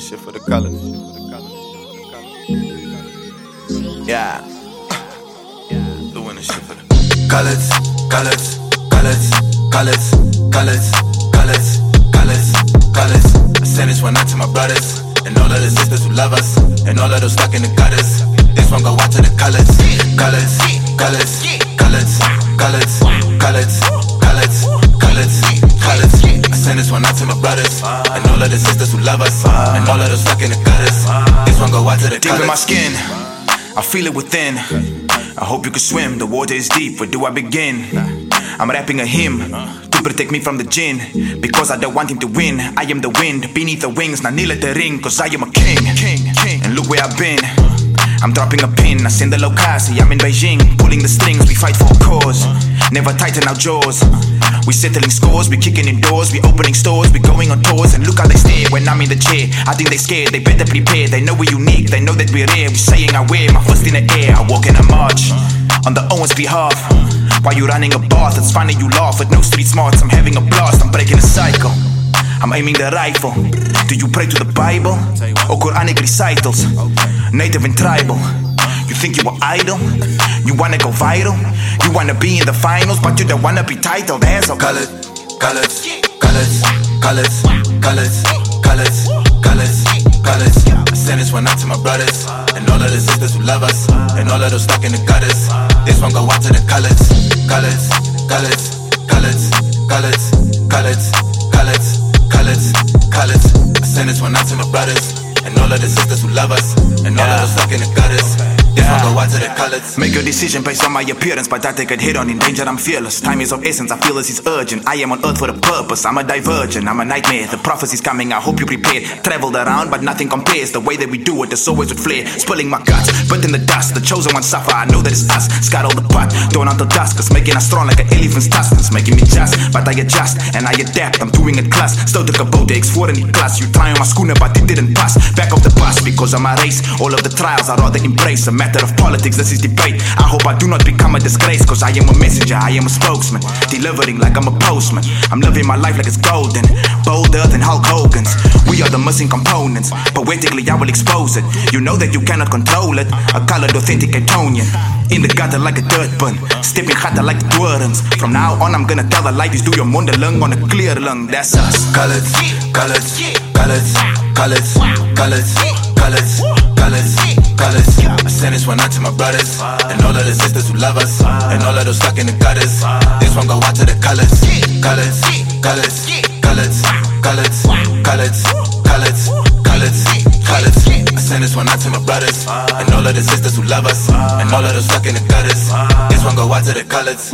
this shit for the colors. Yeah. Doing this shit for the colors, colors, colors, colors, colors, colors, colors, colors. I send this one out to my brothers and all of the sisters who love us and all of those stuck in the gutters. This one go out to the colors, colors, colors, colors, colors, colors, colors, colors, colors. I send this one out to my brothers and all of the sisters who love us and all of those stuck in the gutters. This one go out to the colors. Deep in my skin, I feel it within. I hope you can swim, the water is deep, where do I begin? I'm rapping a hymn to protect me from the jinn, because I don't want him to win. I am the wind beneath the wings, now kneel at the ring, cause I am a king. And look where I've been, I'm dropping a pin, I send the locazi, I'm in Beijing, pulling the strings, we fight for a cause. Never tighten our jaws, we settling scores, we kicking in doors, we opening stores, we going on tours, and look how they stare when I'm in the chair. I think they scared, they better prepare, they know we're unique, they know that we're rare, we saying I wear my fist in the air, I walk in a march, on the Owens behalf. While you running a bath, it's funny you laugh with no street smarts, I'm having a blast, I'm breaking a cycle, I'm aiming the rifle. Do you pray to the Bible, or Quranic recitals, native and tribal? You think you were idle? You wanna go viral? You wanna be in the finals, but you don't wanna be titled as a colors, colors, colors, colors, colors, colors, colors, colors. I send this one out to my brothers and all of the sisters who love us and all of those stuck in the gutters. This one go out to the colors, colors, colors, colors, colors, colors, colors, colors, colors. I send this one out to my brothers and all of the sisters who love us and all of those stuck in the gutters. This one go out to the colors. Make your decision based on my appearance, but I take a hit on in danger, I'm fearless. Time is of essence, I feel this is urgent. I am on earth for a purpose, I'm a divergent, I'm a nightmare. The prophecy's coming, I hope you prepared. Traveled around, but nothing compares. The way that we do it, it's always with flair. Spilling my guts, but in the dust, the chosen one suffer, I know that it's us. Scat all the pot, thrown out the dusk. It's making us strong like an elephant's tusk. It's making me just, but I adjust and I adapt. I'm doing it class, still took a boat, X4 in the class. You try on my schooner, but it didn't pass. Back off the bus, because of my race. All of the trials I rather embrace. A matter of politics, this is debate. I hope I do not become a disgrace, cause I am a messenger, I am a spokesman, delivering like I'm a postman. I'm living my life like it's golden, bolder than Hulk Hogan's. We are the missing components, poetically I will expose it. You know that you cannot control it. A colored authentic Etonian, in the gutter like a dirt bin, stepping hotter like the Dwarens. From now on I'm gonna tell the ladies, do your mondelung on a clear lung, that's us. Colors, colors, colors, colors, colors, colors, colors, colors. I send this one out to my brothers and all of the sisters who love us and all of those stuck in the gutters. This one go out to the colors, colors, colors, colors, colors, colors, colors, colors, colors. I send this one out to my brothers and all of the sisters who love us and all of those stuck in the gutters. This one go out to the colors.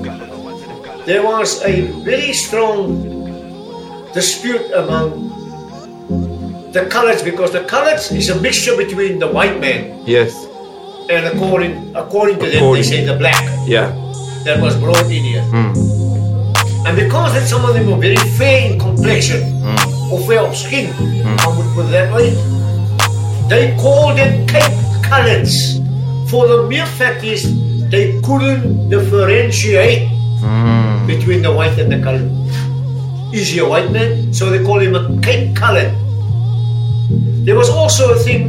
There was a very strong dispute among the colours, because the colours is a mixture between the white man, Yes. and according to them they say the black, Yeah. that was brought in here. And because that some of them were very fair in complexion or fair of skin, I would put it that way, they called them Cape Colours, for the mere fact is they couldn't differentiate between the white and the coloured. Is he a white man? So they call him a Cape Coloured. There was also a thing,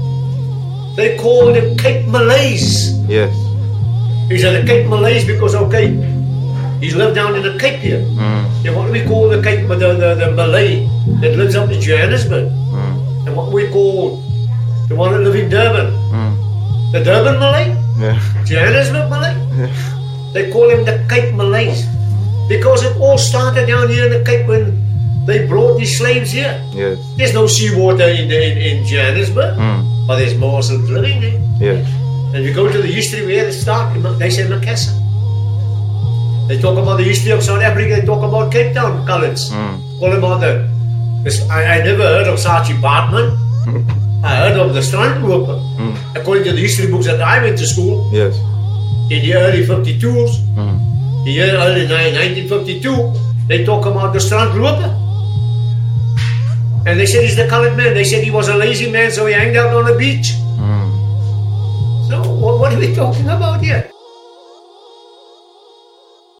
they called them Cape Malays. Yes. He said the Cape Malays because, okay, he's lived down in the Cape here. And what we call the Cape, the Malay that lives up in Johannesburg. And what we call the one that lives in Durban. The Durban Malay? Yeah. Johannesburg Malay? Yeah. They call him the Cape Malays. Because it all started down here in the Cape when they brought these slaves here. Yes. There's no seawater in Johannesburg, but there's Muslims living there. Yes. And you go to the history where they start, they say Macassar. They talk about the history of South Africa, they talk about Cape Town colours. Call about I never heard of Saatchi Baartman. I heard of the Strandloper. According to the history books that I went to school, Yes. in the early 52s, the early 1952, they talk about the Strandloper. And they said he's the coloured man. They said he was a lazy man, so he hanged out on the beach. So what are we talking about here?